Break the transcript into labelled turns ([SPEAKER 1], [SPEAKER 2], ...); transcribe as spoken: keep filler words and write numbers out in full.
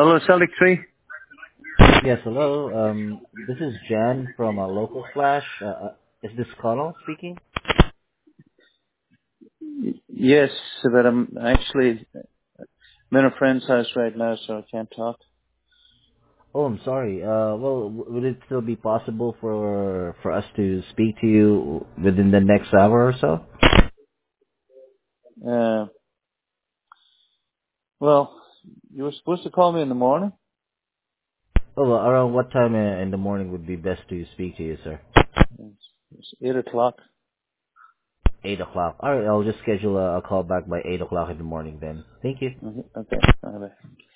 [SPEAKER 1] Hello, Celtic Tree.
[SPEAKER 2] Yes, hello. Um, this is Jan from uh, Local Flash. Uh, uh, is this Connell speaking?
[SPEAKER 1] Yes, but I'm actually I'm in a friend's house right now, so I can't talk.
[SPEAKER 2] Oh, I'm sorry. Uh, well, w- would it still be possible for for us to speak to you within the next hour or so?
[SPEAKER 1] Uh, well, you were supposed to call me in the morning.
[SPEAKER 2] Oh, well, around what time uh, in the morning would be best to speak to you, sir?
[SPEAKER 1] It's, it's eight o'clock.
[SPEAKER 2] Eight o'clock. All right, I'll just schedule a, a call back by eight o'clock in the morning then. Thank you.
[SPEAKER 1] Okay, okay. Bye.